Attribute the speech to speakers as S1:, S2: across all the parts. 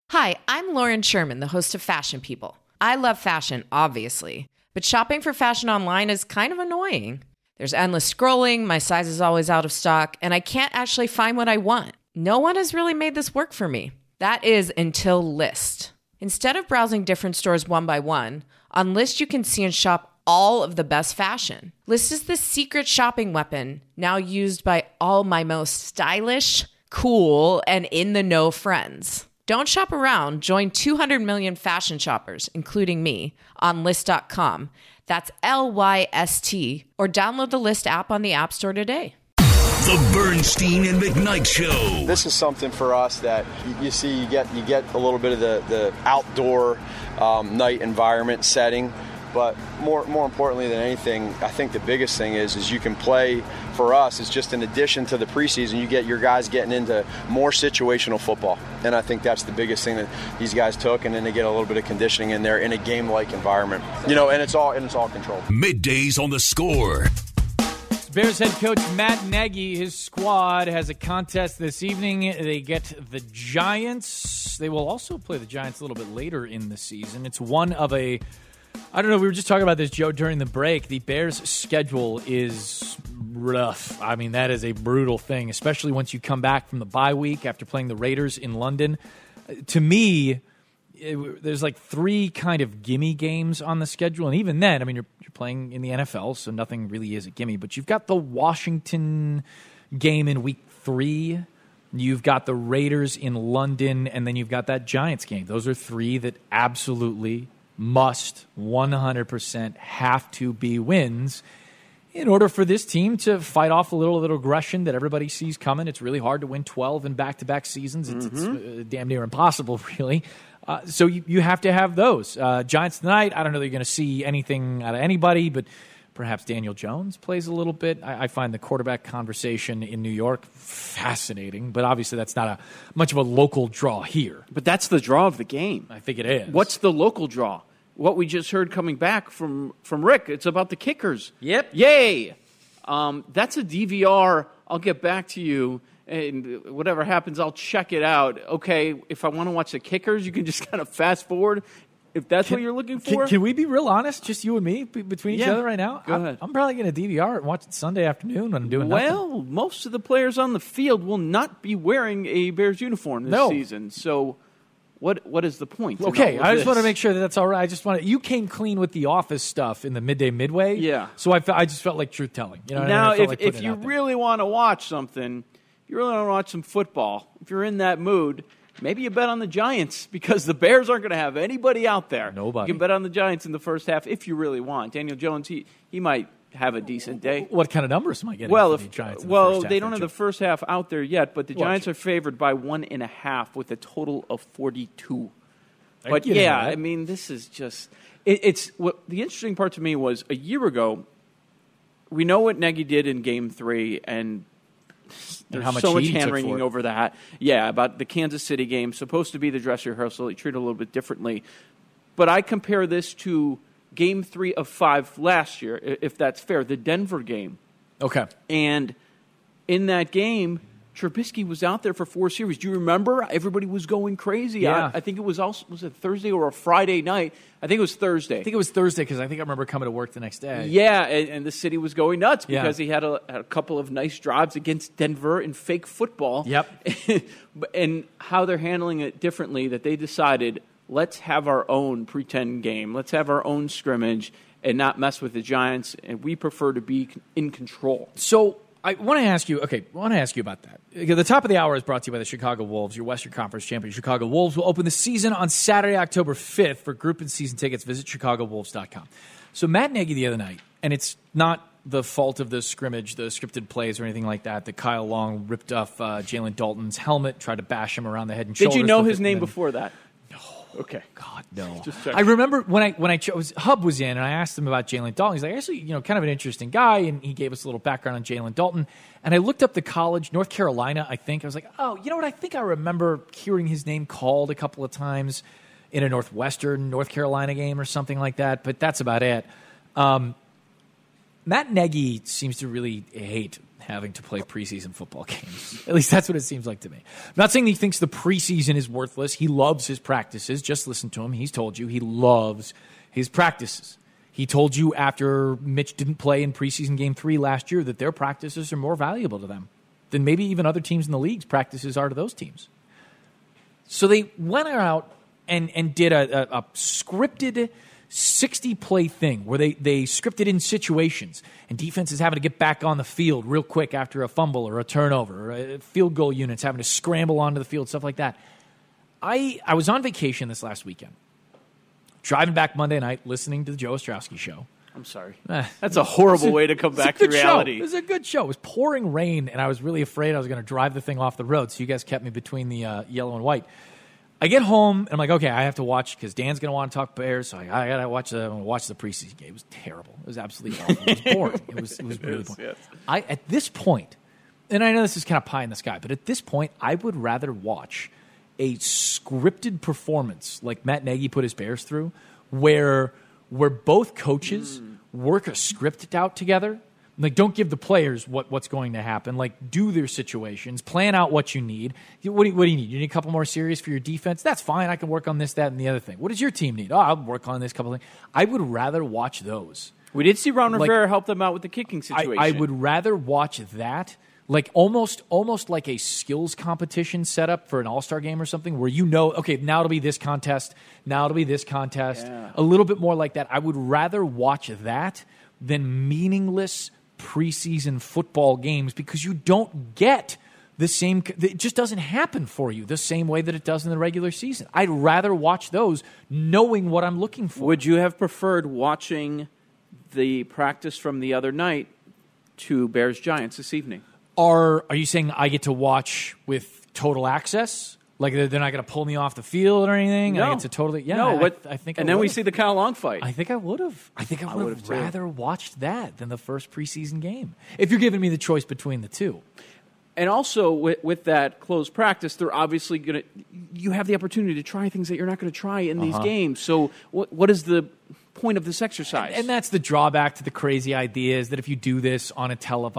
S1: Hi, I'm Lauren Sherman, the host of Fashion People. I love fashion, obviously, but shopping for fashion online is kind of annoying. There's endless scrolling, my size is always out of stock, and I can't actually find what I want. No one has really made this work for me. That is until Lyst. Instead of browsing different stores one by one, on Lyst you can see and shop all of the best fashion. Lyst is the secret shopping weapon, now used by all my most stylish, cool, and in-the-know friends. Don't shop around. Join 200 million fashion shoppers, including me, on Lyst.com. That's Lyst, or download the Lyst app on the App Store today.
S2: The Bernstein and McKnight Show.
S3: This is something for us that you see, you get a little bit of the outdoor night environment setting. But more importantly than anything, I think the biggest thing is you can play, for us, is just in addition to the preseason, you get your guys getting into more situational football. And I think that's the biggest thing that these guys took, and then they get a little bit of conditioning in there in a game-like environment. And it's all controlled.
S2: Middays on the Score.
S4: Bears head coach Matt Nagy, his squad has a contest this evening. They get the Giants. They will also play the Giants a little bit later in the season. It's one of I don't know, we were just talking about this, Joe, during the break. The Bears' schedule is rough. I mean, that is a brutal thing, especially once you come back from the bye week after playing the Raiders in London. To me, there's like three kind of gimme games on the schedule. And even then, I mean, you're playing in the NFL, so nothing really is a gimme. But you've got the Washington game in week 3. You've got the Raiders in London, and then you've got that Giants game. Those are three that absolutely must 100% have to be wins in order for this team to fight off a little aggression that everybody sees coming. It's really hard to win 12 in back-to-back seasons. It's damn near impossible, really. So you have to have those. Giants tonight, I don't know that you're going to see anything out of anybody, but perhaps Daniel Jones plays a little bit. I find the quarterback conversation in New York fascinating, but obviously that's not much of a local draw here.
S5: But that's the draw of the game.
S4: I think it is.
S5: What's the local draw? What we just heard coming back from Rick, it's about the kickers.
S4: Yep.
S5: Yay! That's a DVR. I'll get back to you, and whatever happens, I'll check it out. Okay, if I want to watch the kickers, you can just kind of fast forward. If that's what you're looking for.
S4: Can we be real honest, just you and me, between each other right now?
S5: Go ahead.
S4: I'm probably going to DVR and watch it Sunday afternoon when I'm doing nothing.
S5: Well, most of the players on the field will not be wearing a Bears uniform this season, so what is the point?
S4: Okay, I just want to make sure that's all right. You came clean with the Office stuff in the midway.
S5: Yeah.
S4: So I just felt like truth telling. You know what
S5: now,
S4: I mean?
S5: if you really want to watch something, if you really want to watch some football, if you're in that mood, maybe you bet on the Giants because the Bears aren't going to have anybody out there.
S4: Nobody.
S5: You can bet on the Giants in the first half if you really want. Daniel Jones, he might have a decent day.
S4: What kind of numbers am I getting from the Giants in the first half?
S5: They don't have the first half out there yet, but the Giants are favored by 1.5 with a total of 42. But yeah, I mean, this is just it's what the interesting part to me was a year ago. We know what Nagy did in Game 3, and there's so much hand-wringing over that. Yeah, about the Kansas City game, supposed to be the dress rehearsal. He treated it a little bit differently. But I compare this to Game 3 of 5 last year, if that's fair, the Denver game.
S4: Okay.
S5: And in that game, Trubisky was out there for 4 series. Do you remember? Everybody was going crazy.
S4: Yeah.
S5: I think it was it Thursday or a Friday night? I think it was Thursday.
S4: I think it was Thursday because I think I remember coming to work the next day.
S5: Yeah, and the city was going nuts because he had a couple of nice drives against Denver in fake football.
S4: Yep.
S5: And how they're handling it differently, that they decided, let's have our own pretend game. Let's have our own scrimmage and not mess with the Giants, and we prefer to be in control.
S4: So I want to ask you about that. The top of the hour is brought to you by the Chicago Wolves, your Western Conference champion. Chicago Wolves will open the season on Saturday, October 5th. For group and season tickets, visit ChicagoWolves.com. So Matt Nagy the other night, and it's not the fault of the scrimmage, the scripted plays or anything like that Kyle Long ripped off Jalen Dalton's helmet, tried to bash him around the head and shoulders.
S5: Did you know his name before that?
S4: No.
S5: Okay.
S4: God, no.
S5: Just checking.
S4: I remember when I chose, Hub was in, and I asked him about Jalen Dalton. He's like, actually, kind of an interesting guy, and he gave us a little background on Jalen Dalton. And I looked up the college, North Carolina, I think. I was like, oh, you know what? I think I remember hearing his name called a couple of times in a Northwestern North Carolina game or something like that, but that's about it. Matt Nagy seems to really hate having to play preseason football games. At least that's what it seems like to me. I'm not saying he thinks the preseason is worthless. He loves his practices. Just listen to him. He's told you he loves his practices. He told you after Mitch didn't play in preseason game 3 last year that their practices are more valuable to them than maybe even other teams in the league's practices are to those teams. So they went out and did a scripted 60-play thing where they scripted in situations and defenses having to get back on the field real quick after a fumble or a turnover, or field goal units having to scramble onto the field, stuff like that. I was on vacation this last weekend, driving back Monday night, listening to the Joe Ostrowski show.
S5: I'm sorry. That's a horrible way to come back to reality.
S4: It was a good show. It was pouring rain, and I was really afraid I was going to drive the thing off the road, so you guys kept me between the yellow and white. I get home, and I'm like, okay, I have to watch, because Dan's going to want to talk Bears, so I got to watch the preseason game. It was terrible. It was absolutely awful. It was boring. It was really boring. Yes. At this point, and I know this is kind of pie in the sky, but at this point, I would rather watch a scripted performance like Matt Nagy put his Bears through, where both coaches work a script out together. Like, don't give the players what's going to happen. Like, do their situations. Plan out what you need. What do you need? You need a couple more series for your defense? That's fine. I can work on this, that, and the other thing. What does your team need? Oh, I'll work on this couple of things. I would rather watch those.
S5: We did see Ron Rivera help them out with the kicking situation.
S4: I would rather watch that, like almost like a skills competition setup for an all-star game or something, where okay, now it'll be this contest, now it'll be this contest. Yeah. A little bit more like that. I would rather watch that than meaningless preseason football games, because you don't get the same. It just doesn't happen for you the same way that it does in the regular season. I'd rather watch those knowing what I'm looking for.
S5: Would you have preferred watching the practice from the other night to Bears-Giants this evening?
S4: Are you saying I get to watch with total access? Like, they're not going to pull me off the field or anything?
S5: No.
S4: I get to totally... Yeah,
S5: no,
S4: I think I
S5: And then
S4: would've.
S5: we see the Kyle Long fight.
S4: I think I would have. I would have rather
S5: too.
S4: watched that than the first preseason game, if you're giving me the choice between the two.
S5: And also, with that closed practice, they're obviously going to... You have the opportunity to try things that you're not going to try in these games. So what is the point of this exercise?
S4: And that's the drawback to the crazy idea, is that if you do this on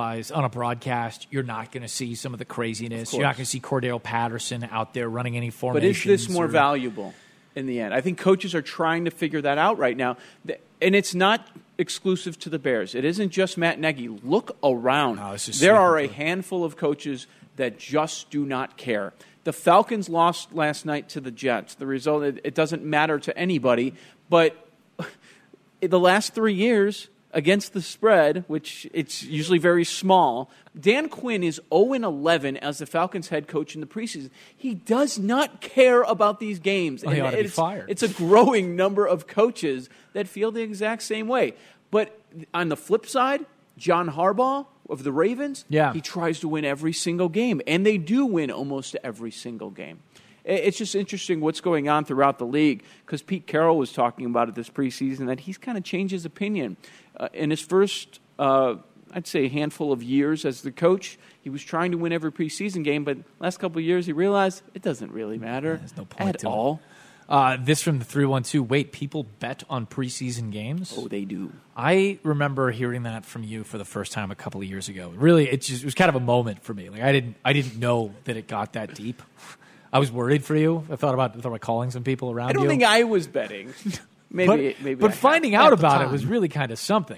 S4: a broadcast, you're not going to see some of the craziness. You're not going to see Cordell Patterson out there running any formations.
S5: But is this more valuable in the end? I think coaches are trying to figure that out right now. And it's not exclusive to the Bears. It isn't just Matt Nagy. Look around. There are a handful of coaches that just do not care. The Falcons lost last night to the Jets. The result, it doesn't matter to anybody, but the last 3 years against the spread, which it's usually very small, Dan Quinn is 0-11 as the Falcons head coach in the preseason. He does not care about these games.
S4: Well, he ought to be fired.
S5: It's a growing number of coaches that feel the exact same way. But on the flip side, John Harbaugh of the Ravens, he tries to win every single game, and they do win almost every single game. It's just interesting what's going on throughout the league, because Pete Carroll was talking about it this preseason, that he's kind of changed his opinion. In his first, I'd say, handful of years as the coach, he was trying to win every preseason game, but last couple of years he realized it doesn't really matter
S4: There's no point
S5: at all.
S4: This from the 312. Wait, people bet on preseason games?
S5: Oh, they do.
S4: I remember hearing that from you for the first time a couple of years ago. Really, it was kind of a moment for me. Like, I didn't know that it got that deep. I was worried for you. I thought about calling some people around you.
S5: I don't think I was betting. maybe.
S4: But finding out about it was really kind of something.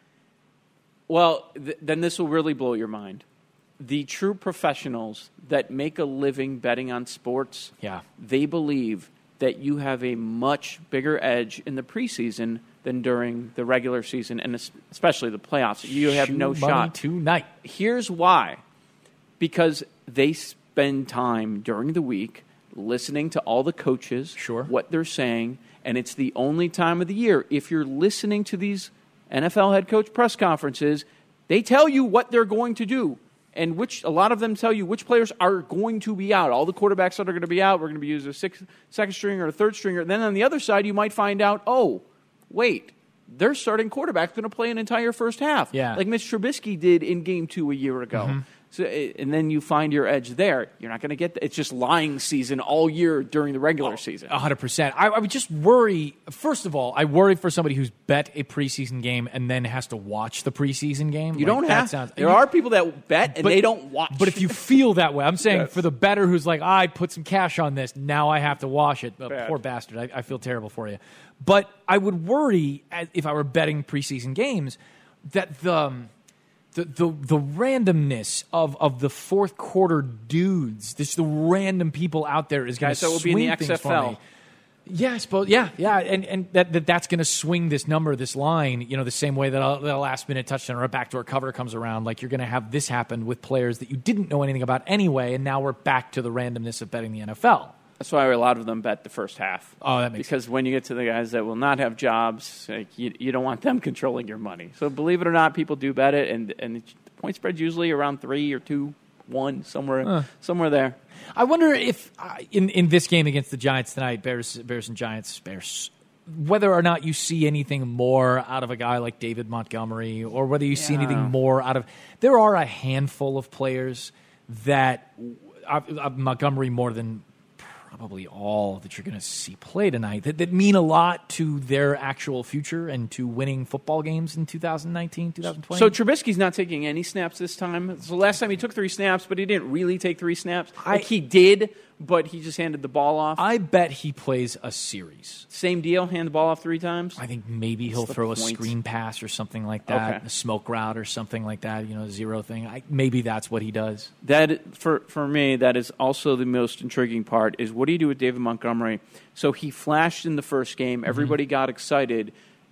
S5: Well, then this will really blow your mind. The true professionals that make a living betting on sports, they believe that you have a much bigger edge in the preseason than during the regular season, and especially the playoffs. You have no shot.
S4: Tonight.
S5: Here's why. Because they spend time during the week listening to all the coaches, what they're saying, and it's the only time of the year. If you're listening to these NFL head coach press conferences, they tell you what they're going to do, and a lot of them tell you which players are going to be out. All the quarterbacks that are going to be out, we're going to be using a second stringer or a third stringer. And then on the other side, you might find out, oh, wait, their starting quarterback's going to play an entire first half, like Mitch Trubisky did in Game 2 a year ago. So, and then you find your edge there. You're not going to get it's just lying season all year during the regular season.
S4: 100%. I would just worry. First of all, I worry for somebody who's bet a preseason game and then has to watch the preseason game.
S5: You don't have. There are people that bet and they don't watch.
S4: But if you feel that way, I'm saying for the bettor who's like, I put some cash on this, now I have to wash it. Poor bastard. I feel terrible for you. But I would worry if I were betting preseason games that the randomness of the fourth quarter dudes, the random people out there is going to swing
S5: be in the
S4: things
S5: XFL.
S4: For me. Yeah, I suppose. Yeah, and that's going to swing this number, this line, the same way that a last-minute touchdown or a backdoor cover comes around. Like, you're going to have this happen with players that you didn't know anything about anyway, and now we're back to the randomness of betting the NFL.
S5: That's why a lot of them bet the first half.
S4: Oh, that makes
S5: because
S4: sense.
S5: when you get to the guys that will not have jobs, you don't want them controlling your money. So believe it or not, people do bet it, and the point spread's usually around 3 or 2-1, somewhere there.
S4: I wonder if in this game against the Giants tonight, Bears and Giants, whether or not you see anything more out of a guy like David Montgomery, or whether you see anything more out of. There are a handful of players that Montgomery more than probably all that you're going to see play tonight that mean a lot to their actual future and to winning football games in 2019, 2020.
S5: So Trubisky's not taking any snaps this time. So last time he took 3 snaps, but he didn't really take 3 snaps. He did, but he just handed the ball off.
S4: I bet he plays a series.
S5: Same deal, hand the ball off 3 times?
S4: I think maybe he'll throw a screen pass or something like that, a smoke route or something like that, a zero thing. Maybe that's what he does.
S5: That for me, that is also the most intriguing part, is what do you do with David Montgomery? So he flashed in the first game. Everybody got excited,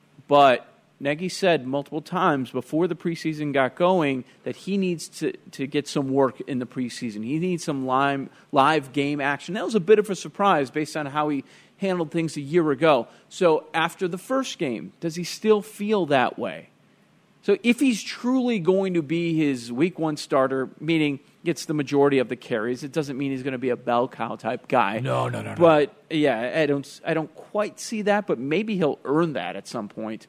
S5: but Nagy said multiple times before the preseason got going that he needs to get some work in the preseason. He needs some live game action. That was a bit of a surprise based on how he handled things a year ago. So after the first game, does he still feel that way? So if he's truly going to be his week 1 starter, meaning gets the majority of the carries, it doesn't mean he's going to be a bell cow type guy.
S4: No.
S5: But yeah, I don't quite see that, but maybe he'll earn that at some point.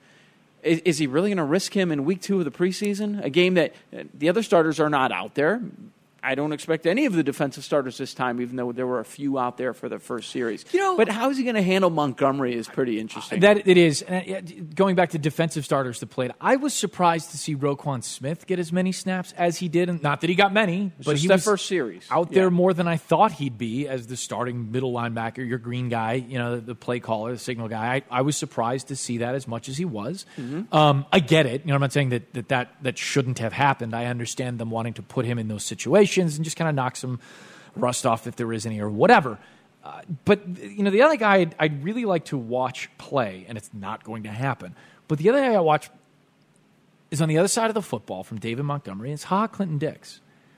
S5: Is he really going to risk him in week 2 of the preseason? A game that the other starters are not out there. I don't expect any of the defensive starters this time, even though there were a few out there for the first series. But how is he going to handle Montgomery is pretty interesting.
S4: That it is. Going back to defensive starters that played, I was surprised to see Roquan Smith get as many snaps as he did. Not that he got many, but he was
S5: first series
S4: out there more than I thought he'd be as the starting middle linebacker, your green guy, the play caller, the signal guy. I was surprised to see that as much as he was. Mm-hmm. I get it. I'm not saying that shouldn't have happened. I understand them wanting to put him in those situations and just kind of knock some rust off if there is any or whatever. But the other guy I'd really like to watch play, and it's not going to happen, but the other guy I watch is on the other side of the football from David Montgomery. It's Clinton Dix.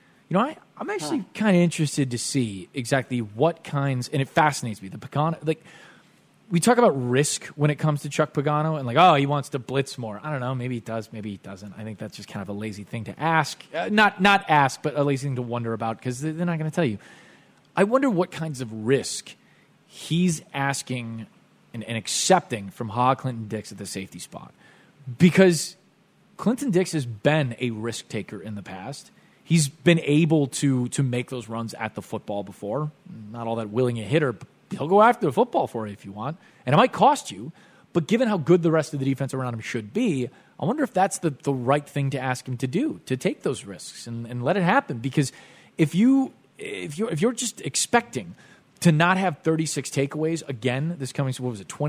S4: I'm actually kind of interested to see exactly what kinds, and it fascinates me, the Pagano, we talk about risk when it comes to Chuck Pagano and he wants to blitz more. I don't know. Maybe he does. Maybe he doesn't. I think that's just kind of a lazy thing to ask. Not ask, but a lazy thing to wonder about because they're not going to tell you. I wonder what kinds of risk he's asking and accepting from Clinton Dix at the safety spot. Because Clinton Dix has been a risk taker in the past. He's been able to make those runs at the football before. Not all that willing a hitter, but he'll go after the football for you if you want. And it might cost you, but given how good the rest of the defense around him should be, I wonder if that's the right thing to ask him to do, to take those risks and let it happen. Because if you're just expecting to not have 36 takeaways again this coming,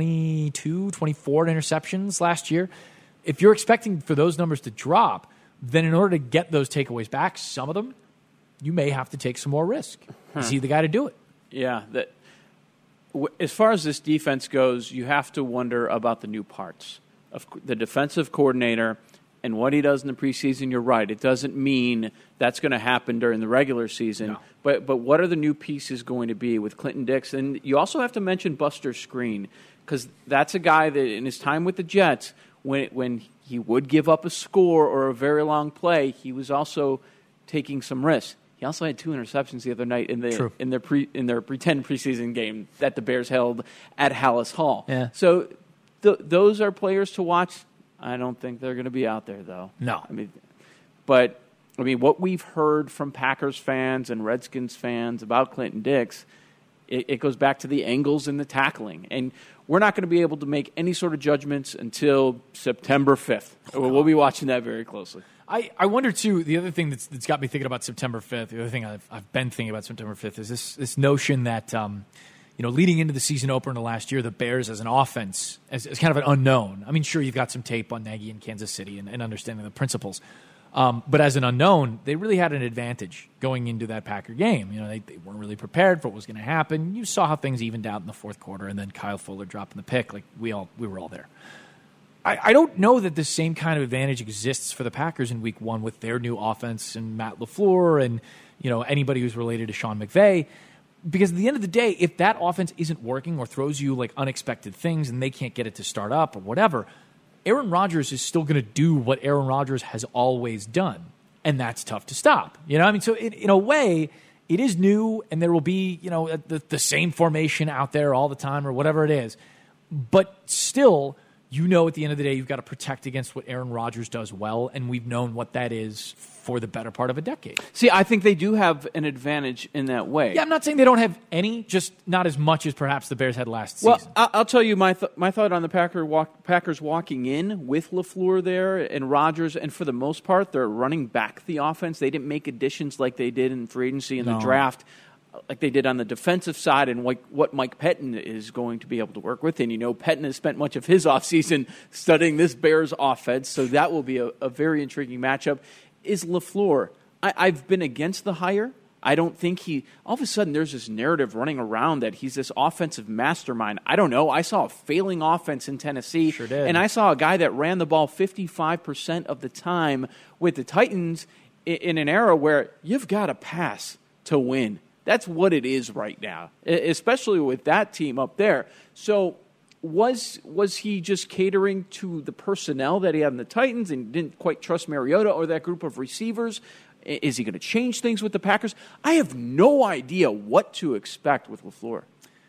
S4: 22, 24 interceptions last year, if you're expecting for those numbers to drop, then in order to get those takeaways back, some of them, you may have to take some more risk. Is he the guy to do it?
S5: Yeah, as far as this defense goes, you have to wonder about the new parts of the defensive coordinator and what he does in the preseason. You're right. It doesn't mean that's going to happen during the regular season. No. But what are the new pieces going to be with Clinton Dix? And you also have to mention Buster Skrine because that's a guy that in his time with the Jets, when he would give up a score or a very long play, he was also taking some risks. He also had 2 interceptions the other night in their pretend preseason game that the Bears held at Hallis Hall.
S4: Yeah.
S5: So those are players to watch. I don't think they're going to be out there though.
S4: No.
S5: But I mean, what we've heard from Packers fans and Redskins fans about Clinton Dix, it goes back to the angles and the tackling. And we're not going to be able to make any sort of judgments until September 5th. We'll be watching that very closely.
S4: I wonder, too, the other thing that's got me thinking about September 5th, the other thing I've been thinking about September 5th is this notion that, leading into the season opener last year, the Bears as an offense, as kind of an unknown. I mean, sure, you've got some tape on Nagy in Kansas City and understanding the principles. But as an unknown, they really had an advantage going into that Packer game. They weren't really prepared for what was going to happen. You saw how things evened out in the fourth quarter, and then Kyle Fuller dropping the pick. Like we were all there. I don't know that the same kind of advantage exists for the Packers in Week 1 with their new offense and Matt LaFleur and anybody who's related to Sean McVay. Because at the end of the day, if that offense isn't working or throws you like unexpected things and they can't get it to start up or whatever, Aaron Rodgers is still going to do what Aaron Rodgers has always done, and that's tough to stop. So in a way, it is new, and there will be the same formation out there all the time or whatever it is. But still, at the end of the day, you've got to protect against what Aaron Rodgers does well, and we've known what that is for the better part of a decade.
S5: See, I think they do have an advantage in that way.
S4: Yeah, I'm not saying they don't have any, just not as much as perhaps the Bears had last season.
S5: Well, I'll tell you my thought on the Packers walking in with LaFleur there and Rodgers, and for the most part, they're running back the offense. They didn't make additions like they did in free agency and the draft, like they did on the defensive side, and what Mike Pettin is going to be able to work with. And Pettin has spent much of his offseason studying this Bears offense, so that will be a very intriguing matchup. Is LaFleur, I've been against the hire. I don't think all of a sudden there's this narrative running around that he's this offensive mastermind. I don't know. I saw a failing offense in Tennessee.
S4: Sure did.
S5: And I saw a guy that ran the ball 55% of the time with the Titans in an era where you've got to pass to win. That's what it is right now, especially with that team up there. So was he just catering to the personnel that he had in the Titans and didn't quite trust Mariota or that group of receivers? Is he going to change things with the Packers? I have no idea what to expect with LaFleur.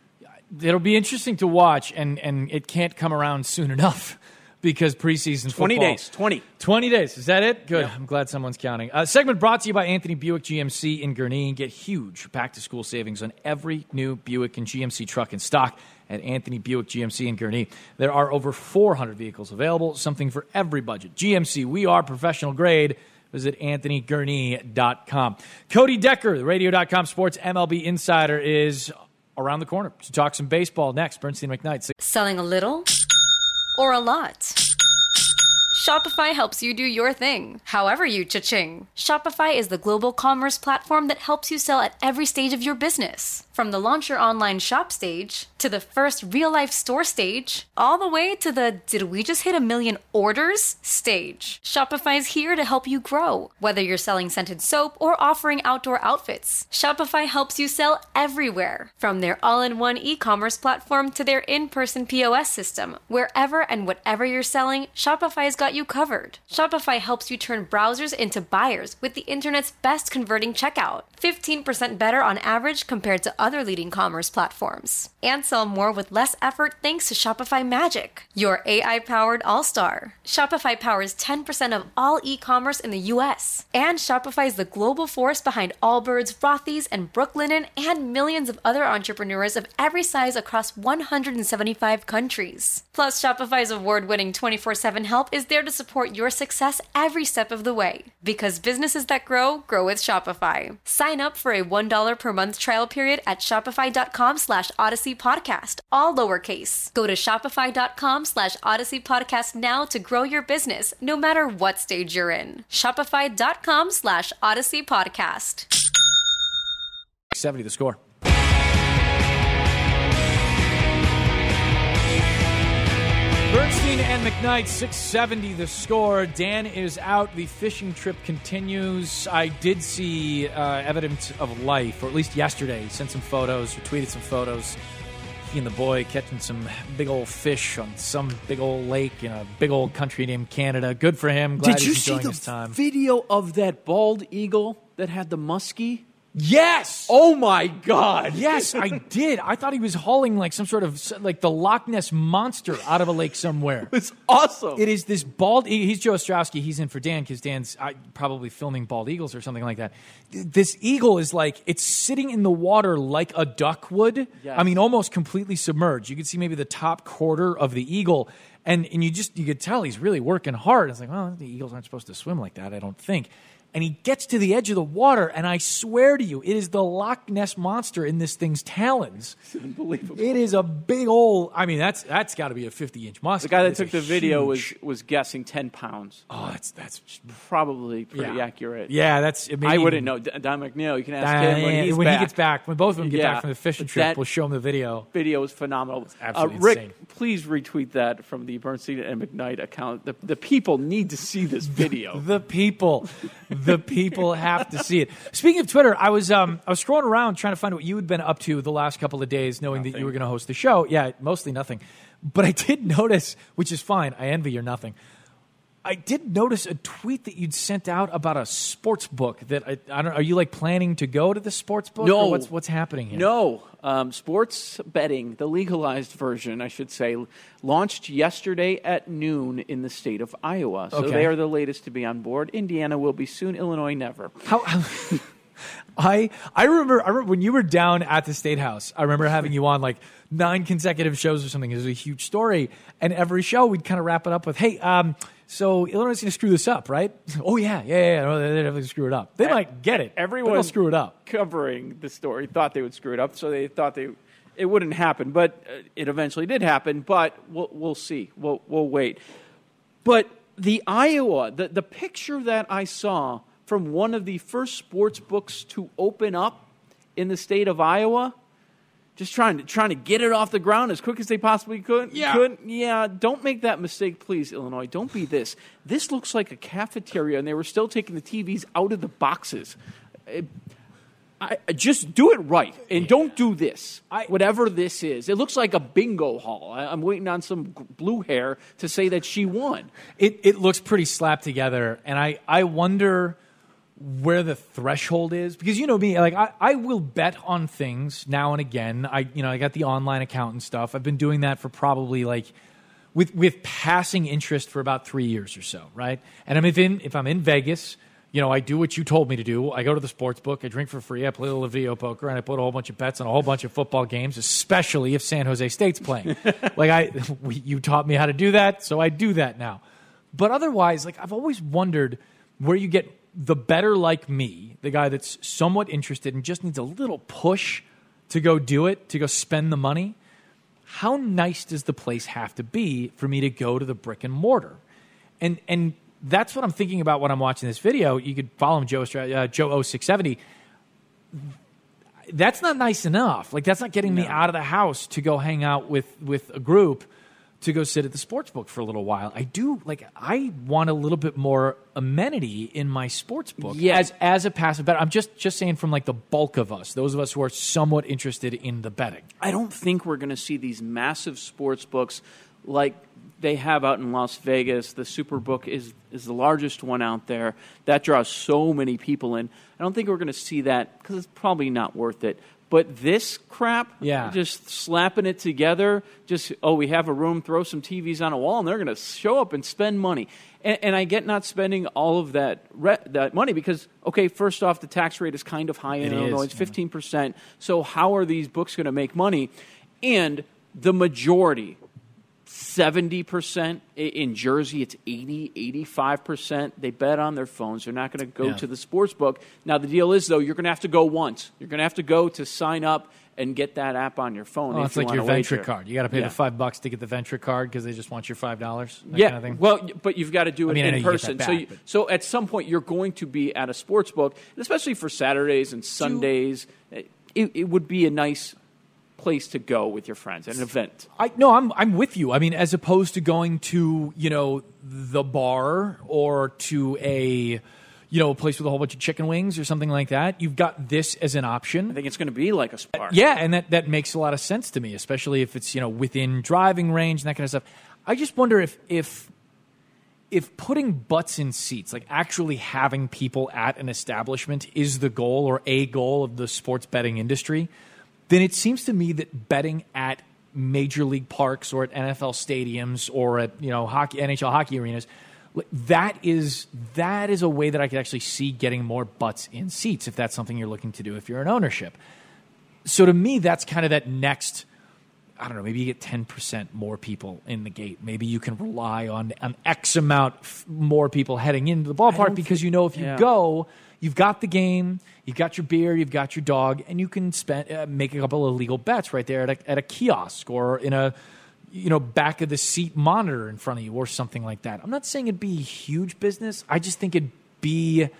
S4: It'll be interesting to watch, and it can't come around soon enough because preseason
S5: 20 days.
S4: 20 days. Is that it? Good.
S5: Yeah.
S4: I'm glad someone's counting. Segment brought to you by Anthony Buick GMC in Gurnee. Get huge back-to-school savings on every new Buick and GMC truck in stock at Anthony Buick GMC in Gurnee. There are over 400 vehicles available, something for every budget. GMC, we are professional grade. Visit AnthonyGurnee.com. Cody Decker, the Radio.com Sports MLB Insider, is around the corner to talk some baseball next. Bernstein McKnight.
S6: Selling a little or a lot? Shopify helps you do your thing, however you cha-ching. Shopify is the global commerce platform that helps you sell at every stage of your business. From the launch your online shop stage, to the first real-life store stage, all the way to the did we just hit 1 million orders stage. Shopify is here to help you grow. Whether you're selling scented soap or offering outdoor outfits, Shopify helps you sell everywhere. From their all-in-one e-commerce platform to their in-person POS system, wherever and whatever you're selling, Shopify's got you covered. Shopify helps you turn browsers into buyers with the internet's best converting checkout. 15% better on average compared to other leading commerce platforms. And sell more with less effort thanks to Shopify Magic, your AI-powered all-star. Shopify powers 10% of all e-commerce in the U.S. And Shopify is the global force behind Allbirds, Rothy's, and Brooklinen, and millions of other entrepreneurs of every size across 175 countries. Plus, Shopify's award-winning 24/7 help is there to support your success every step of the way. Because businesses that grow with Shopify. Sign up for a $1 per month trial period at shopify.com/Odyssey Podcast, all lowercase. Go to shopify.com/Odyssey Podcast now to grow your business, no matter what stage you're in. Shopify.com/Odyssey Podcast.
S4: 70 the score. Bernstein and McKnight, 670 the score. Dan is out. The fishing trip continues. I did see evidence of life, or at least yesterday. He sent some photos, or tweeted some photos. He and the boy catching some big old fish on some big old lake in a big old country named Canada. Good for him. Glad he's enjoying his time.
S5: Did you see the video of that bald eagle that had the muskie?
S4: Yes.
S5: Oh my God.
S4: Yes, I did. I thought he was hauling like some sort of like the Loch Ness monster out of a lake somewhere.
S5: It's awesome.
S4: It is this bald. He's Joe Ostrowski. He's in for Dan because Dan's probably filming bald eagles or something like that. This eagle is like it's sitting in the water like a duck would.
S5: Yes.
S4: I mean, almost completely submerged. You can see maybe the top quarter of the eagle, and you could tell he's really working hard. It's like, well, the eagles aren't supposed to swim like that, I don't think. And he gets to the edge of the water, and I swear to you, it is the Loch Ness monster in this thing's talons.
S5: It's unbelievable.
S4: It is a big old. I mean, that's got to be a 50-inch monster.
S5: The guy that took the video was guessing 10 pounds.
S4: Oh, that's
S5: probably pretty accurate.
S4: Yeah, that's.
S5: I wouldn't know. Don McNeil, you can ask him when
S4: he gets back. When both of them get back from the fishing trip, we'll show him the video.
S5: Video is phenomenal.
S4: It's absolutely
S5: Rick,
S4: insane.
S5: Please retweet that from the Bernstein and McKnight account. The people need to see this video.
S4: The people have to see it. Speaking of Twitter, I was scrolling around trying to find what you had been up to the last couple of days, knowing that you were going to host the show. Yeah, mostly nothing. But I did notice, which is fine. I envy your nothing. I did notice a tweet that you'd sent out about a sports book. That I don't. Are you like planning to go to the sports book?
S5: No.
S4: Or what's happening here?
S5: No. Sports betting, the legalized version, I should say, launched yesterday at noon in the state of Iowa. So they are the latest to be on board. Indiana will be soon. Illinois never.
S4: How I remember when you were down at the State House. I remember having you on like 9 consecutive shows or something. It was a huge story, and every show we'd kind of wrap it up with, "Hey, so Illinois is going to screw this up, right?" Oh yeah. No, they definitely screw it up. They might get it.
S5: Everyone
S4: will screw it up.
S5: Covering the story thought they would screw it up, so they thought it wouldn't happen. But it eventually did happen. But we'll see. We'll wait. But the Iowa, the picture that I saw from one of the first sports books to open up in the state of Iowa, just trying to get it off the ground as quick as they possibly could. Yeah, don't make that mistake, please, Illinois. Don't be this. This looks like a cafeteria, and they were still taking the TVs out of the boxes. I just do it right, and don't do this. Whatever this is. It looks like a bingo hall. I'm waiting on some blue hair to say that she won.
S4: It looks pretty slapped together, and I wonder where the threshold is, because you know me, like I will bet on things now and again. I got the online account and stuff. I've been doing that for probably like with passing interest for about 3 years or so, right? And if I'm in Vegas, I do what you told me to do. I go to the sports book, I drink for free, I play a little video poker, and I put a whole bunch of bets on a whole bunch of football games, especially if San Jose State's playing. You taught me how to do that, so I do that now. But otherwise, like I've always wondered where you get the better like me, the guy that's somewhat interested and just needs a little push to go do it, to go spend the money. How nice does the place have to be for me to go to the brick and mortar? And that's what I'm thinking about when I'm watching this video. You could follow him, Joe O670. That's not nice enough. Like that's not getting me out of the house to go hang out with a group to go sit at the sports book for a little while. I want a little bit more amenity in my sports book as a passive bet. I'm just saying from like the bulk of us, those of us who are somewhat interested in the betting.
S5: I don't think we're going to see these massive sports books like they have out in Las Vegas. The Superbook is the largest one out there. That draws so many people in. I don't think we're going to see that because it's probably not worth it. But this crap, just slapping it together, we have a room, throw some TVs on a wall, and they're going to show up and spend money. And I get not spending all of that money because, first off, the tax rate is kind of high in Illinois. It's 15%. So how are these books going to make money? And the majority, 70%. In Jersey, it's 80, 85%. They bet on their phones. They're not going to go to the sports book. Now, the deal is, though, you're going to have to go once. You're going to have to go to sign up and get that app on your phone.
S4: Oh, it's like your Venture card. You got to pay the $5 to get the Venture card because they just want your $5. Kind of thing.
S5: Well, but you've got to do it in person. So at some point, you're going to be at a sports book, especially for Saturdays and Sundays. It would be a nice place to go with your friends at an event.
S4: I'm with you. I mean, as opposed to going to, the bar or to a place with a whole bunch of chicken wings or something like that, you've got this as an option.
S5: I think it's going to be like a Spark.
S4: Yeah, and that makes a lot of sense to me, especially if it's, within driving range and that kind of stuff. I just wonder if if putting butts in seats, like actually having people at an establishment is the goal or a goal of the sports betting industry, then it seems to me that betting at major league parks or at NFL stadiums or at NHL hockey arenas, that is a way that I could actually see getting more butts in seats if that's something you're looking to do if you're in ownership. So to me, that's kind of that next, I don't know, maybe you get 10% more people in the gate. Maybe you can rely on X amount more people heading into the ballpark because if you go, you've got the game, you've got your beer, you've got your dog, and you can make a couple of legal bets right there at a kiosk or in a back of the seat monitor in front of you or something like that. I'm not saying it'd be huge business. I just think it'd be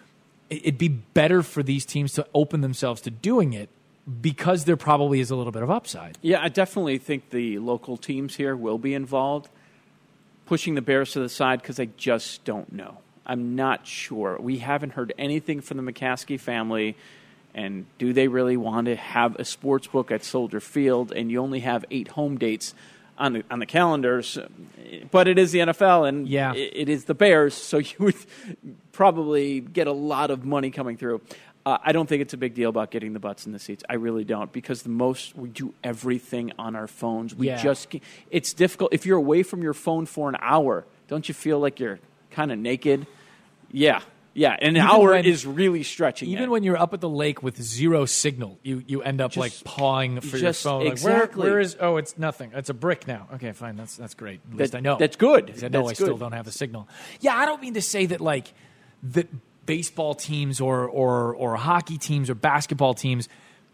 S4: better for these teams to open themselves to doing it, because there probably is a little bit of upside.
S5: Yeah, I definitely think the local teams here will be involved. Pushing the Bears to the side because I just don't know. I'm not sure. We haven't heard anything from the McCaskey family. And do they really want to have a sports book at Soldier Field and you only have 8 home dates on the calendars? But it is the NFL and it is the Bears, so you would probably get a lot of money coming through. I don't think it's a big deal about getting the butts in the seats. I really don't, because we do everything on our phones. It's difficult. If you're away from your phone for an hour, don't you feel like you're kind of naked? Yeah, and an hour is really stretching it.
S4: Even when you're up at the lake with zero signal, you end up pawing for your phone.
S5: Exactly.
S4: Where is? Oh, it's nothing. It's a brick now. Okay, fine. That's great. At least I know.
S5: That's good.
S4: I know I still don't have a signal. Yeah, I don't mean to say that that baseball teams or hockey teams or basketball teams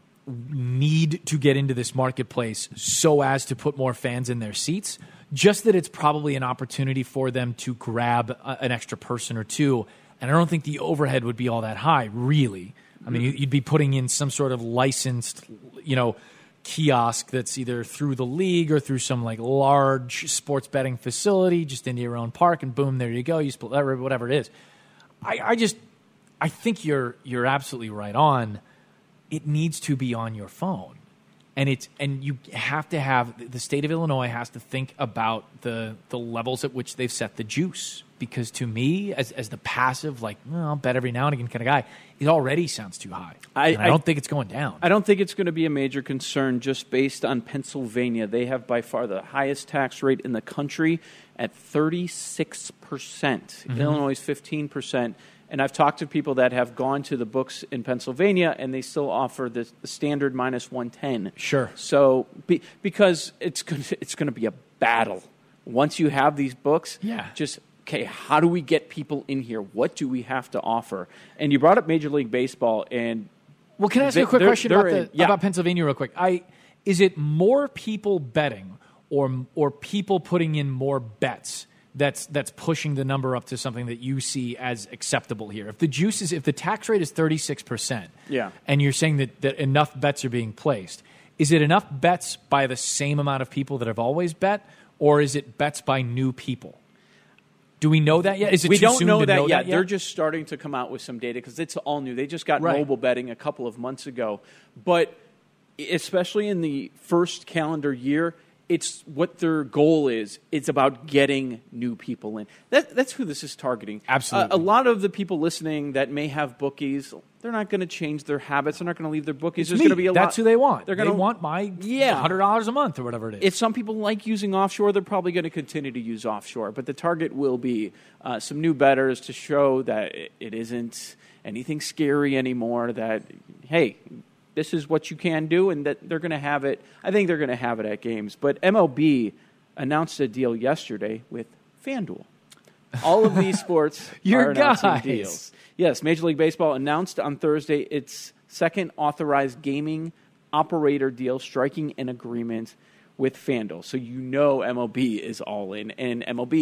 S4: need to get into this marketplace so as to put more fans in their seats. Just that it's probably an opportunity for them to grab an extra person or two. And I don't think the overhead would be all that high, really. I mean, you'd be putting in some sort of licensed, kiosk that's either through the league or through some large sports betting facility, just into your own park, and boom, there you go. You split whatever it is. I think you're absolutely right on. It needs to be on your phone, and you have to have the state of Illinois has to think about the levels at which they've set the juice. Because to me, as the passive, I'll bet every now and again kind of guy, it already sounds too high. I don't think it's going down.
S5: I don't think it's going to be a major concern just based on Pennsylvania. They have by far the highest tax rate in the country at 36%. Mm-hmm. Illinois is 15%. And I've talked to people that have gone to the books in Pennsylvania, and they still offer the standard minus 110.
S4: Sure.
S5: So because it's going to be a battle once you have these books.
S4: Yeah.
S5: Okay, how do we get people in here? What do we have to offer? And you brought up Major League Baseball, and
S4: can I ask you a quick question about Pennsylvania real quick? Is it more people betting or people putting in more bets that's pushing the number up to something that you see as acceptable here? If the tax rate is 36%, and you're saying that enough bets are being placed, is it enough bets by the same amount of people that have always bet, or is it bets by new people? Do we know that yet? Is it
S5: we
S4: too
S5: don't
S4: soon
S5: know
S4: to
S5: that
S4: know
S5: yet.
S4: That yet?
S5: They're just starting to come out with some data because it's all new. They just got mobile betting a couple of months ago. But especially in the first calendar year, it's what their goal is. It's about getting new people in. That's who this is targeting.
S4: Absolutely.
S5: A lot of the people listening that may have bookies, they're not going to change their habits. They're not going to leave their bookies. There's going to be
S4: That's who they want.
S5: They
S4: want my $100 a month or whatever it is.
S5: If some people like using offshore, they're probably going to continue to use offshore. But the target will be some new bettors to show that it isn't anything scary anymore, that, hey, this is what you can do, and that they're going to have it. I think they're going to have it at games. But MLB announced a deal yesterday with FanDuel. All of these sports are announcing deals. Yes, Major League Baseball announced on Thursday its second authorized gaming operator deal, striking an agreement with FanDuel. So MLB is all in, and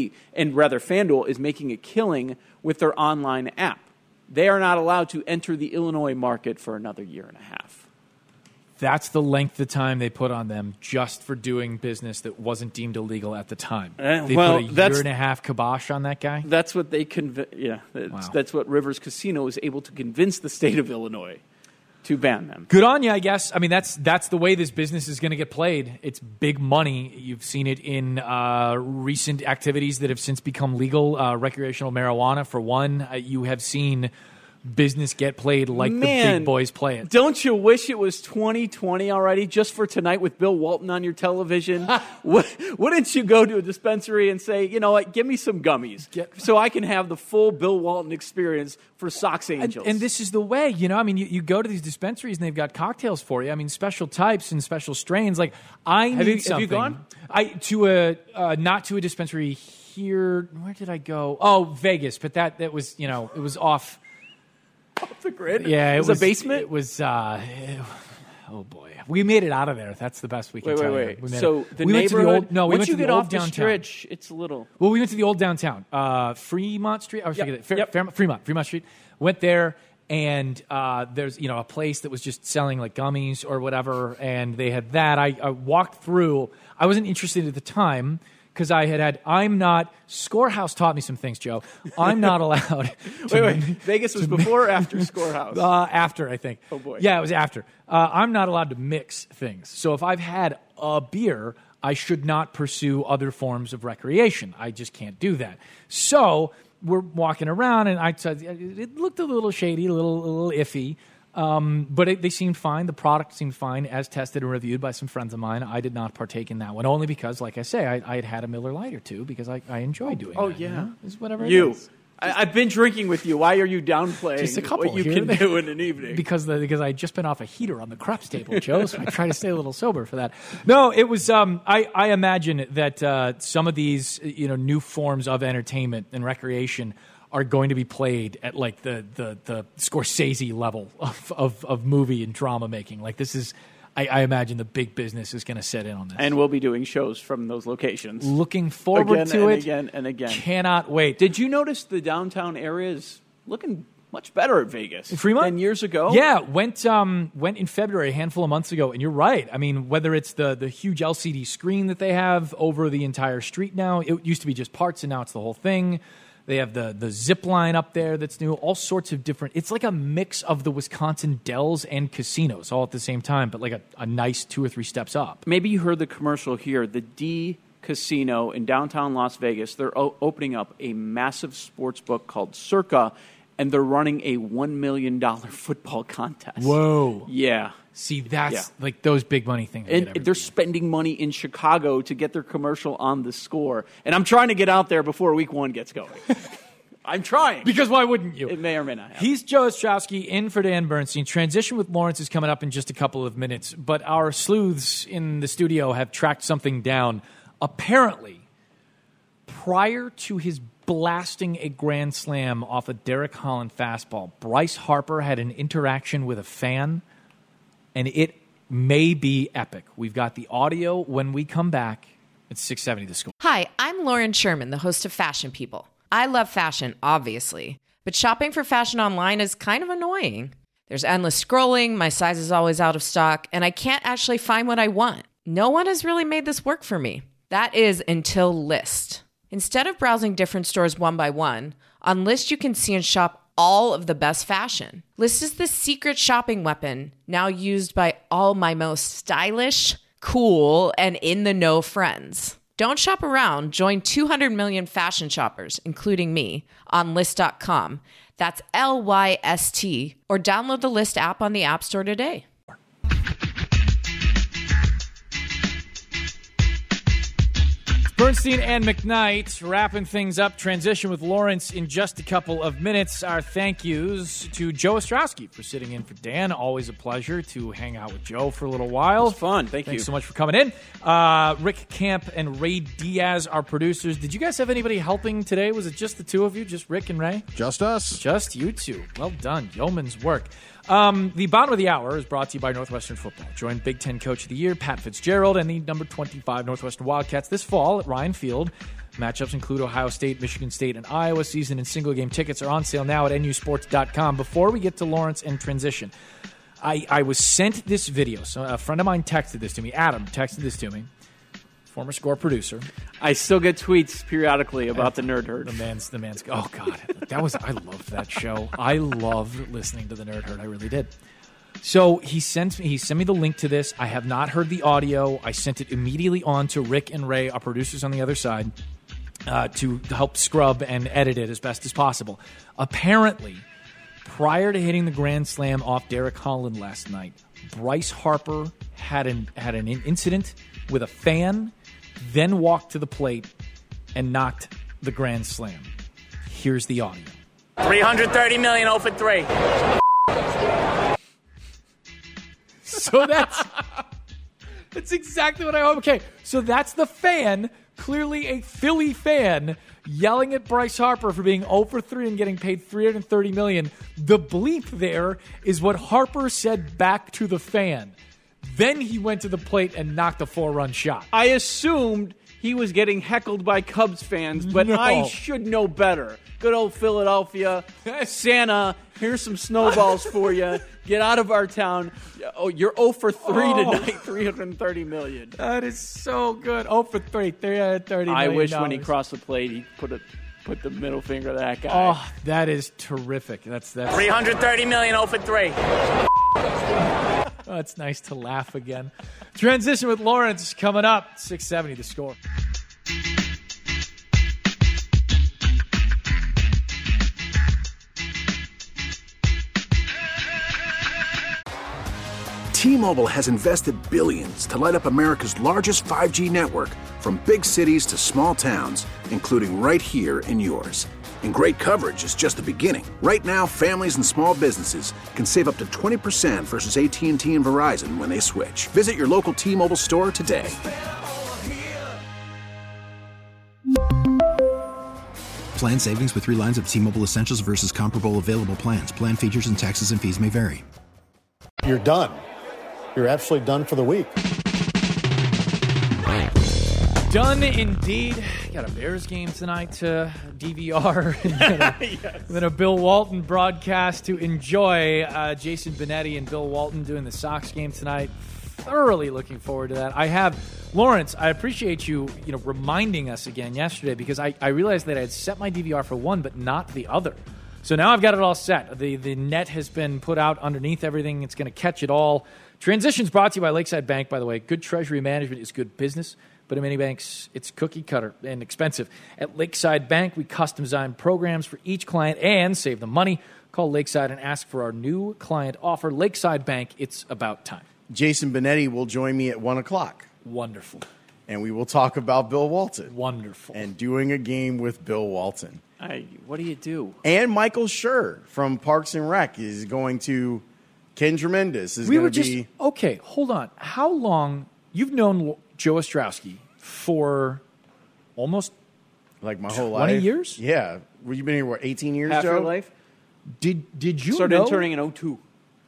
S5: FanDuel is making a killing with their online app. They are not allowed to enter the Illinois market for another year and a half.
S4: That's the length of time they put on them just for doing business that wasn't deemed illegal at the time. They put a year and a half kibosh on that guy?
S5: That's what they That's what Rivers Casino was able to convince the state of Illinois to ban them.
S4: Good on you, I guess. I mean, that's the way this business is going to get played. It's big money. You've seen it in recent activities that have since become legal. Recreational marijuana, for one. You have seen business get played like the big boys play it.
S5: Don't you wish it was 2020 already, just for tonight with Bill Walton on your television? Wouldn't you go to a dispensary and say, you know what, give me some gummies so I can have the full Bill Walton experience for Sox Angels?
S4: And this is the way, you know, I mean, you go to these dispensaries and they've got cocktails for you. I mean, special types and special strains. Like, I need something.
S5: Have you gone?
S4: Not to a dispensary here. Where did I go? Oh, Vegas. But that was, you know, it was off
S5: the grid?
S4: Yeah, it was
S5: a basement?
S4: It was, oh boy. We made it out of there. That's the best we can tell you.
S5: So the neighborhood,
S4: we
S5: once
S4: went
S5: you
S4: to the
S5: get
S4: old
S5: off
S4: downtown.
S5: the stretch, it's a little...
S4: Well, we went to the old downtown. Fremont Street? I was forgetting that. Fremont Street. Went there, and there's, you know, a place that was just selling like gummies or whatever, and they had that. I walked through. I wasn't interested at the time, because Scorehouse taught me some things, Joe. I'm not allowed to...
S5: Wait. Vegas was before or after Scorehouse?
S4: After, I think.
S5: Oh, boy.
S4: Yeah, it was after. I'm not allowed to mix things. So if I've had a beer, I should not pursue other forms of recreation. I just can't do that. So we're walking around, and it looked a little shady, a little iffy. But they seemed fine. The product seemed fine, as tested and reviewed by some friends of mine. I did not partake in that one, only because, like I say, I had a Miller Lite or two because I enjoy doing that.
S5: Oh, yeah.
S4: You know? It's whatever it
S5: you.
S4: is.
S5: I've been drinking with you. Why are you downplaying
S4: Just a couple
S5: what you can do in an evening?
S4: Because I'd just been off a heater on the craps table, Joe, so I try to stay a little sober for that. No, it was, I imagine that some of these, you know, new forms of entertainment and recreation are going to be played at like the Scorsese level of movie and drama making. Like, this is, I imagine the big business is going to set in on this.
S5: And we'll be doing shows from those locations.
S4: Looking forward to it.
S5: Again and again.
S4: Cannot wait.
S5: Did you notice the downtown area is looking much better at Vegas
S4: Fremont?
S5: than years ago?
S4: Yeah, went in February, a handful of months ago, and you're right. I mean, whether it's the huge LCD screen that they have over the entire street now, it used to be just parts, and now it's the whole thing. They have the zip line up there that's new, all sorts of different. It's like a mix of the Wisconsin Dells and casinos all at the same time, but like a nice 2 or 3 steps up.
S5: Maybe you heard the commercial here. The D Casino in downtown Las Vegas, they're opening up a massive sports book called Circa, and they're running a $1 million football contest.
S4: Whoa.
S5: Yeah.
S4: See, that's like those big money things.
S5: And they're spending money in Chicago to get their commercial on the Score. And I'm trying to get out there before week 1 gets going. I'm trying.
S4: Because why wouldn't you?
S5: It may or may not happen.
S4: He's Joe Ostrowski in for Dan Bernstein. Transition with Lawrence is coming up in just a couple of minutes. But our sleuths in the studio have tracked something down. Apparently, prior to his blasting a grand slam off a Derek Holland fastball, Bryce Harper had an interaction with a fan, and it may be epic. We've got the audio when we come back. It's 670 The Score.
S1: Hi, I'm Lauren Sherman, the host of Fashion People. I love fashion, obviously, but shopping for fashion online is kind of annoying. There's endless scrolling, my size is always out of stock, and I can't actually find what I want. No one has really made this work for me. That is until Lyst. Instead of browsing different stores one by one, on Lyst you can see and shop all of the best fashion. Lyst is the secret shopping weapon now used by all my most stylish, cool, and in-the-know friends. Don't shop around. Join 200 million fashion shoppers, including me, on Lyst.com. That's Lyst, or download the Lyst app on the App Store today.
S4: Bernstein and McKnight wrapping things up. Transition with Lawrence in just a couple of minutes. Our thank yous to Joe Ostrowski for sitting in for Dan. Always a pleasure to hang out with Joe for a little while.
S5: It's fun. Thanks
S4: so much for coming in. Rick Camp and Ray Diaz, our producers. Did you guys have anybody helping today? Was it just the two of you? Just Rick and Ray?
S7: Just us.
S4: Just you two. Well done. Yeoman's work. The bottom of the hour is brought to you by Northwestern Football. Join Big Ten Coach of the Year, Pat Fitzgerald, and the number 25 Northwestern Wildcats this fall at Ryan Field. Matchups include Ohio State, Michigan State, and Iowa. Season and single-game tickets are on sale now at nusports.com. Before we get to Lawrence and transition, I was sent this video. So a friend of mine texted this to me. Adam texted this to me. Former Score producer.
S5: I still get tweets periodically about the Nerd Herd.
S4: The man's. Oh God, I loved that show. I loved listening to the Nerd Herd. I really did. So he sent me the link to this. I have not heard the audio. I sent it immediately on to Rick and Ray, our producers on the other side, to help scrub and edit it as best as possible. Apparently, prior to hitting the grand slam off Derek Holland last night, Bryce Harper had an incident with a fan, then walked to the plate and knocked the grand slam. Here's the audio.
S7: $330 million, 0 for 3.
S4: So that's exactly what I hope. Okay, so that's the fan, clearly a Philly fan, yelling at Bryce Harper for being 0 for 3 and getting paid $330 million. The bleep there is what Harper said back to the fan. Then he went to the plate and knocked a 4-run shot.
S5: I assumed he was getting heckled by Cubs fans, but
S4: No.
S5: I should know better. Good old Philadelphia. Santa, here's some snowballs for you. Get out of our town. Oh, you're 0 for 3 tonight, $330 million.
S4: That is so good. 0 for 3, $330 million.
S5: I wish when he crossed the plate, he put the middle finger to that guy.
S4: Oh, that is terrific. That's
S7: $330 million, 0 for 3.
S4: Oh, it's nice to laugh again. Transition with Lawrence coming up. 670 The Score.
S8: T-Mobile has invested billions to light up America's largest 5G network, from big cities to small towns, including right here in yours. And great coverage is just the beginning. Right now, families and small businesses can save up to 20% versus AT&T and Verizon when they switch. Visit your local T-Mobile store today.
S9: Plan savings with 3 lines of T-Mobile Essentials versus comparable available plans. Plan features and taxes and fees may vary.
S10: You're done. You're absolutely done for the week.
S4: Done indeed. Got a Bears game tonight to DVR. And then a Bill Walton broadcast to enjoy. Jason Benetti and Bill Walton doing the Sox game tonight. Thoroughly looking forward to that. I have Lawrence. I appreciate you, reminding us again yesterday, because I realized that I had set my DVR for one, but not the other. So now I've got it all set. The net has been put out underneath everything. It's going to catch it all. Transitions brought to you by Lakeside Bank, by the way. Good treasury management is good business, but in many banks, it's cookie cutter and expensive. At Lakeside Bank, we custom design programs for each client and save them money. Call Lakeside and ask for our new client offer. Lakeside Bank, it's about time.
S11: Jason Benetti will join me at 1 o'clock.
S4: Wonderful.
S11: And we will talk about Bill Walton.
S4: Wonderful.
S11: And doing a game with Bill Walton.
S5: What do you do?
S11: And Michael Schur from Parks and Rec is going to... Ken Tremendous is going to be...
S4: Okay, hold on. How long... You've known Joe Ostrowski for almost...
S11: Like my whole
S4: 20
S11: life?
S4: years?
S11: Yeah. You've been here, 18 years,
S5: Half
S11: Joe?
S5: your life?
S4: Did you
S5: Started
S4: know...
S5: interning in 02.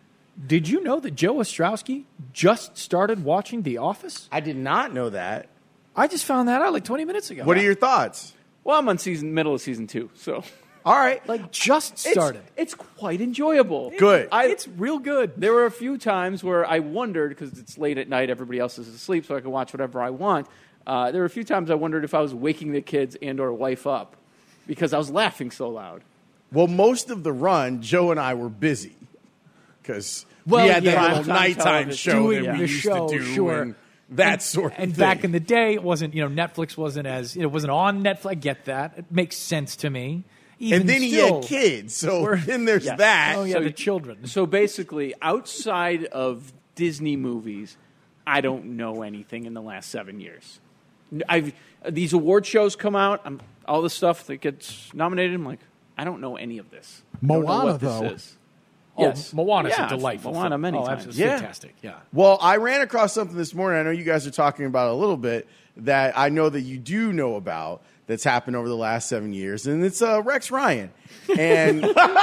S4: Did you know that Joe Ostrowski just started watching The Office?
S11: I did not know that.
S4: I just found that out like 20 minutes ago.
S11: What are your thoughts?
S5: Well, I'm on middle of season 2, so...
S11: All right.
S4: Like, just started.
S5: It's quite enjoyable.
S11: Good.
S4: It's real good.
S5: There were a few times where I wondered, because it's late at night, everybody else is asleep, so I can watch whatever I want. There were a few times I wondered if I was waking the kids and or wife up, because I was laughing so loud.
S11: Well, most of the run, Joe and I were busy, because we had that little nighttime show that we used to do, and that sort of thing.
S4: And back in the day, it wasn't, Netflix wasn't as, it wasn't on Netflix. I get that. It makes sense to me. Even
S11: and then he had kids, so then there's that.
S4: Oh, yeah,
S5: So
S4: the children.
S5: So basically, outside of Disney movies, I don't know anything in the last 7 years. These award shows come out, all the stuff that gets nominated, I'm like, I don't know any of this.
S10: Moana, though.
S5: Yes.
S4: Moana's
S5: Yeah,
S4: a delightful
S5: Moana
S4: film.
S5: many times.
S4: Absolutely fantastic. Yeah.
S11: Well, I ran across something this morning. I know you guys are talking about it a little bit that I know that you do know about that's happened over the last 7 years, and it's Rex Ryan and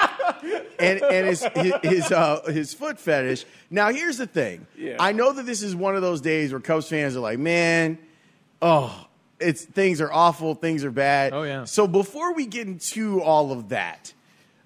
S11: and his foot fetish. Now, here's the thing.
S5: Yeah.
S11: I know that this is one of those days where Cubs fans are like, man, things are awful, things are bad.
S4: Oh, yeah.
S11: So before we get into all of that,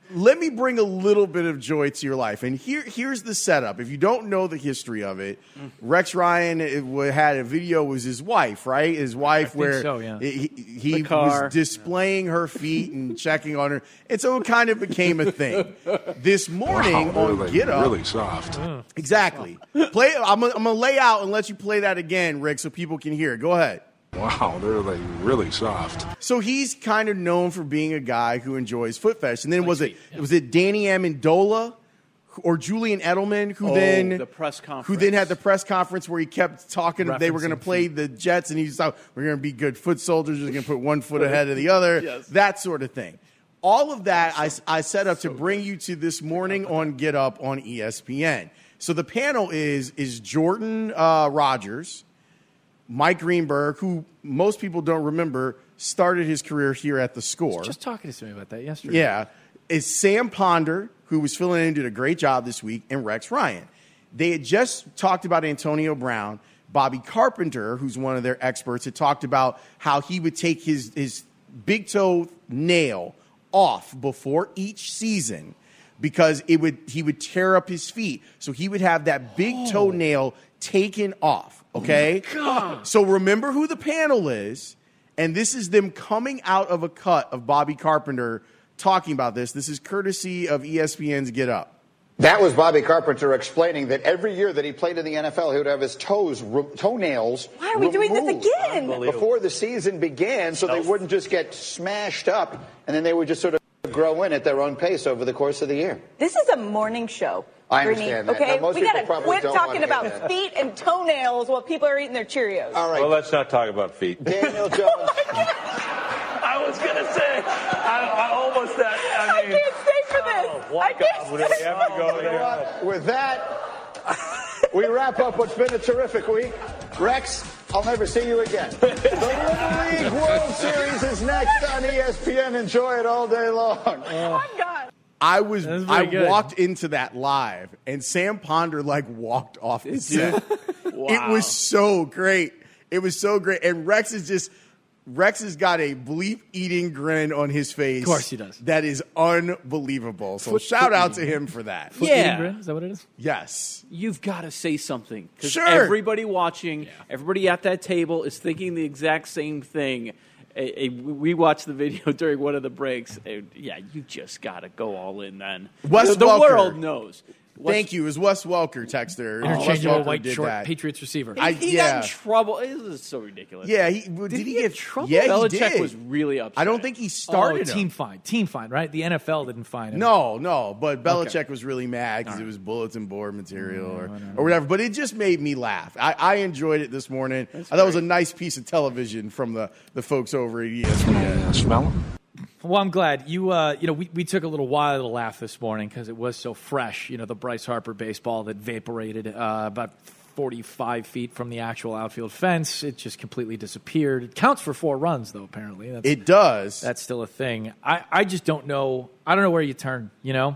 S11: let me bring a little bit of joy to your life. And here's the setup. If you don't know the history of it, Rex Ryan had a video with his wife, right? His wife where he was displaying her feet and checking on her. And so it kind of became a thing. This morning on Get Up.
S12: Really soft.
S11: Exactly. I'm going to lay out and let you play that again, Rick, so people can hear it. Go ahead.
S12: Wow, they're like really soft.
S11: So he's kind of known for being a guy who enjoys foot fetish. And then was it Danny Amendola or Julian Edelman who then
S5: the press conference.
S11: Who then had the press conference where he kept talking they were going to play the Jets and he's like, we're going to be good foot soldiers, we're going to put one foot ahead of the other, that sort of thing. All of that I set up to bring you to this morning on Get Up on ESPN. So the panel is Jordan Rodgers, Mike Greenberg, who most people don't remember, started his career here at The Score.
S4: I was just talking to me about that yesterday.
S11: Yeah. Is Sam Ponder, who was filling in and did a great job this week, and Rex Ryan. They had just talked about Antonio Brown. Bobby Carpenter, who's one of their experts, had talked about how he would take his big toe nail off before each season because he would tear up his feet. So he would have that big toenail taken off. Okay?
S5: Oh
S11: so remember who the panel is, and this is them coming out of a cut of Bobby Carpenter talking about this. This is courtesy of ESPN's Get Up.
S13: That was Bobby Carpenter explaining that every year that he played in the NFL, he would have his toenails
S14: Why are we doing this again?
S13: before the season began so they wouldn't just get smashed up, and then they would just sort of grow in at their own pace over the course of the year.
S14: This is a morning show.
S13: I understand that.
S14: Okay,
S13: Now, most
S14: we
S13: people
S14: got to
S13: probably
S14: quit
S13: don't
S14: talking
S13: want to hear
S14: about
S13: that.
S14: feet and toenails while people are eating their Cheerios.
S13: All right.
S15: Well, let's not talk about feet.
S13: Daniel Jones.
S7: I was going to say, I almost that.
S14: I can't stay for this. I can't
S15: Would we have to go there?
S13: With that, we wrap up what's been a terrific week. Rex, I'll never see you again. The Little League World Series is next on ESPN. Enjoy it all day long.
S14: Oh, my God.
S11: I walked into that live, and Sam Ponder walked off the set.
S5: Wow.
S11: It was so great. It was so great. And Rex has got a bleep-eating grin on his face.
S4: Of course he does.
S11: That is unbelievable. So shout out to him for that.
S4: Grin? Is that what it is?
S11: Yes.
S5: You've got to say something. Because
S11: Sure.
S5: everybody watching, everybody at that table is thinking the exact same thing. We watched the video during one of the breaks. You just got to go all in then.
S11: Wes
S5: the
S11: Welker.
S5: world knows.
S11: Thank you. It was Wes Welker, texter.
S4: Interchangeable
S11: Wes Welker
S4: white
S11: did
S4: short
S11: that.
S4: Patriots receiver.
S5: He got in trouble. This is so ridiculous.
S11: Yeah, did he get
S5: trouble?
S11: Yeah,
S5: Belichick
S11: he did.
S5: was really upset.
S11: I don't think he started
S4: team
S11: him.
S4: fine, right? The NFL didn't fine him.
S11: No, but Belichick was really mad because it was bulletin board material or whatever. But it just made me laugh. I enjoyed it this morning. I thought it was a nice piece of television from the folks over at ESPN.
S12: Smell them?
S4: Well, I'm glad we took a little while to laugh this morning because it was so fresh. The Bryce Harper baseball that vaporated about 45 feet from the actual outfield fence. It just completely disappeared. It counts for 4 runs, though. Apparently,
S11: it does.
S4: That's still a thing. I just don't know. I don't know where you turn.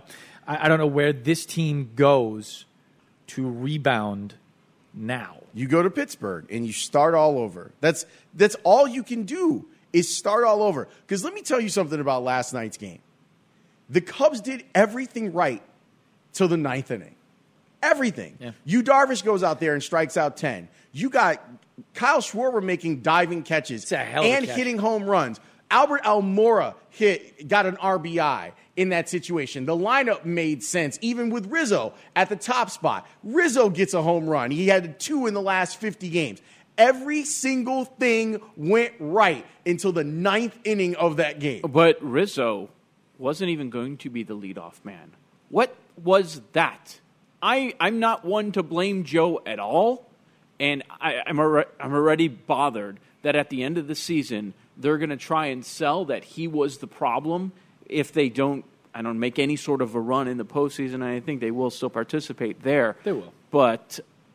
S4: I don't know where this team goes to rebound now.
S11: You go to Pittsburgh and you start all over. That's all you can do. Is start all over. Because let me tell you something about last night's game. The Cubs did everything right till the 9th inning. Everything. Yeah. Yu Darvish goes out there and strikes out 10. You got Kyle Schwarber making diving catches and hitting home runs. Albert Almora got an RBI in that situation. The lineup made sense, even with Rizzo at the top spot. Rizzo gets a home run. He had 2 in the last 50 games. Every single thing went right until the 9th inning of that game.
S5: But Rizzo wasn't even going to be the leadoff man. What was that? I'm not one to blame Joe at all, and I'm already bothered that at the end of the season they're going to try and sell that he was the problem if they don't make any sort of a run in the postseason. And I think they will still participate there.
S4: They will.
S5: But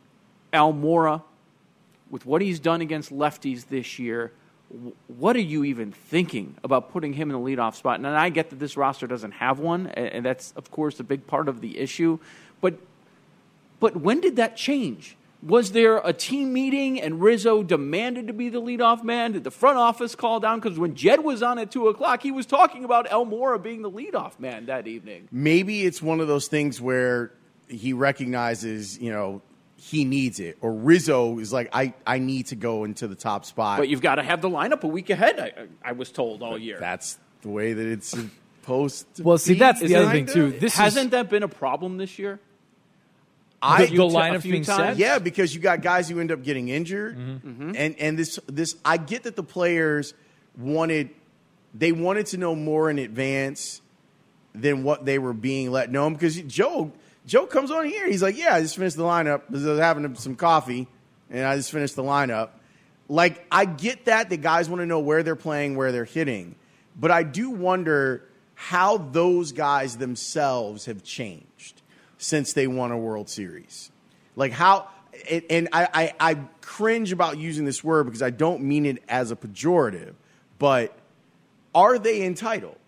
S5: Almora, with what he's done against lefties this year, what are you even thinking about putting him in the leadoff spot? And I get that this roster doesn't have one, and that's, of course, a big part of the issue. But when did that change? Was there a team meeting and Rizzo demanded to be the leadoff man? Did the front office call down? Because when Jed was on at 2 o'clock, he was talking about Almora being the leadoff man that evening.
S11: Maybe it's one of those things where he recognizes, he needs it. Or Rizzo is like, I need to go into the top spot.
S5: But you've got to have the lineup a week ahead, I was told all year.
S11: That's the way that it's supposed to
S4: Well, see,
S11: be.
S4: that's the other thing, too.
S5: Hasn't that been a problem this year?
S4: The lineup being set?
S11: Yeah, because you got guys who end up getting injured. Mm-hmm. And this I get that the players wanted to know more in advance than what they were being let know. Because Joe comes on here. He's like, I just finished the lineup. I was having some coffee, and I just finished the lineup. Like, I get that the guys want to know where they're playing, where they're hitting. But I do wonder how those guys themselves have changed since they won a World Series. Like how – and I cringe about using this word because I don't mean it as a pejorative, but are they entitled?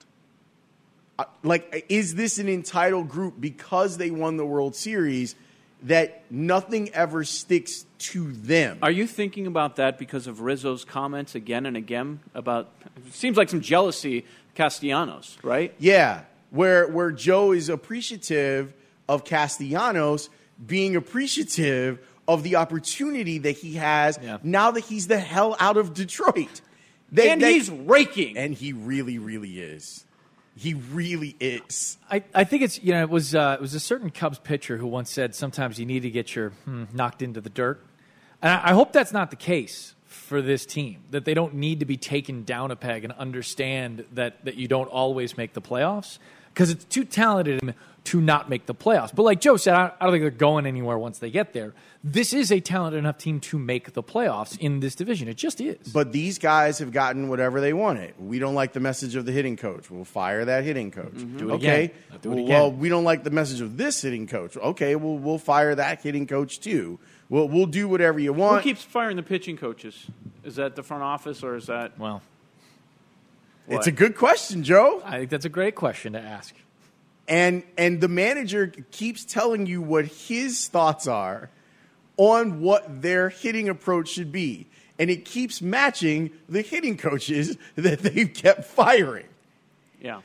S11: Like, is this an entitled group because they won the World Series that nothing ever sticks to them?
S5: Are you thinking about that because of Rizzo's comments again and again about – it seems like some jealousy Castellanos, right?
S11: Yeah, where Joe is appreciative of Castellanos being appreciative of the opportunity that he has now that he's the hell out of Detroit.
S5: He's raking.
S11: And he really, really is. He really is.
S4: I think it's, it was a certain Cubs pitcher who once said sometimes you need to get your knocked into the dirt. And I hope that's not the case for this team, that they don't need to be taken down a peg and understand that you don't always make the playoffs because it's too talented to not make the playoffs. But like Joe said, I don't think they're going anywhere once they get there. This is a talented enough team to make the playoffs in this division. It just is.
S11: But these guys have gotten whatever they wanted. We don't like the message of the hitting coach. We'll fire that hitting coach.
S4: Mm-hmm. Do it
S11: okay.
S4: Again. Do it again.
S11: Well, we don't like the message of this hitting coach. Okay, we'll fire that hitting coach too. We'll do whatever you want.
S5: Who keeps firing the pitching coaches? Is that the front office or is that?
S4: Well,
S11: it's a good question, Joe.
S4: I think that's a great question to ask.
S11: And the manager keeps telling you what his thoughts are on what their hitting approach should be. And it keeps matching the hitting coaches that they've kept firing.
S5: Yeah.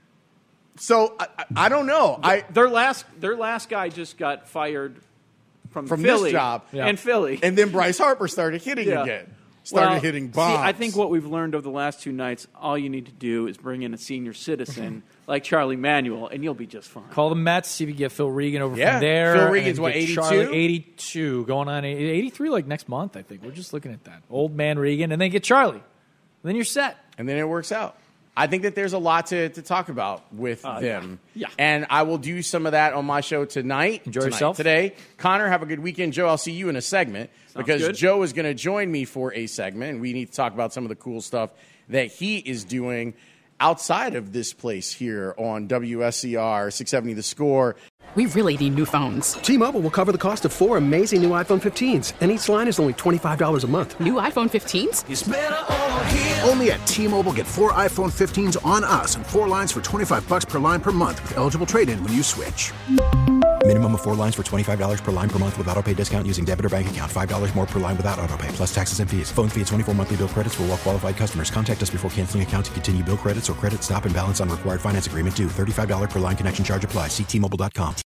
S11: So I don't know.
S5: Their last guy just got fired from Philly
S11: this job
S5: and Philly.
S11: And then Bryce Harper started hitting again. Started hitting bombs.
S5: See, I think what we've learned over the last 2 nights, all you need to do is bring in a senior citizen like Charlie Manuel, and you'll be just fine.
S4: Call the Mets, see if you can get Phil Regan over from there.
S11: Phil Regan's what, 82?
S4: 82, going on 83 like next month, I think. We're just looking at that. Old man Regan, and then get Charlie. And then you're set.
S11: And then it works out. I think that there's a lot to talk about with them.
S5: Yeah.
S11: And I will do some of that on my show tonight.
S4: Enjoy yourself.
S11: Today. Connor, have a good weekend. Joe, I'll see you in a segment.
S5: Sounds
S11: because
S5: good.
S11: Joe is going to join me for a segment, and we need to talk about some of the cool stuff that he is doing outside of this place here on WSCR 670 The Score.
S16: We really need new phones.
S17: T-Mobile will cover the cost of 4 amazing new iPhone 15s, and each line is only $25 a month.
S16: New iPhone 15s?
S2: It's better over here.
S8: Only at T-Mobile, get 4 iPhone 15s on us and 4 lines for $25 per line per month with eligible trade-in when you switch.
S9: Minimum of 4 lines for $25 per line per month with autopay discount using debit or bank account. $5 more per line without autopay, plus taxes and fees. Phone fee at 24 monthly bill credits for well-qualified customers. Contact us before canceling account to continue bill credits or credit stop and balance on required finance agreement due. $35 per line connection charge applies. See T-Mobile.com.